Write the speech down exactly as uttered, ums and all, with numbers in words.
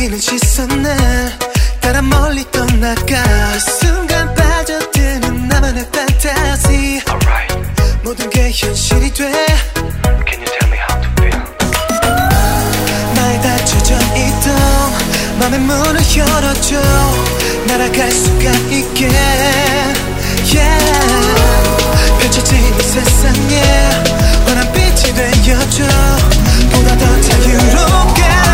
반기는 시선을 따라 멀리 떠나가 순간 빠져드는 나만의 판타지 Alright. 모든 게 현실이 돼 Can you tell me how to feel? 나의 닫혀져 있던 맘의 문을 열어줘 날아갈 수가 있게 yeah. 펼쳐지는 세상에 환한 빛이 되어줘 보다 더 자유롭게